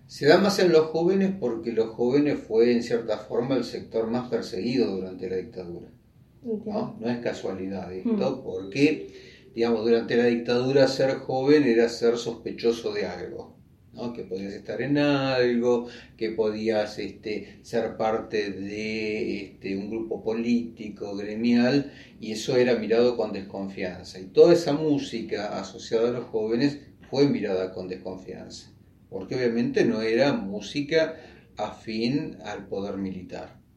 Se da más en los jóvenes porque los jóvenes fue en cierta forma el sector más perseguido durante la dictadura. Entiendo. No es casualidad esto, porque, digamos, durante la dictadura ser joven era ser sospechoso de algo, ¿no? Que podías estar en algo, que podías ser parte de un grupo político, gremial, y eso era mirado con desconfianza. Y toda esa música asociada a los jóvenes fue mirada con desconfianza, porque obviamente no era música afín al poder militar.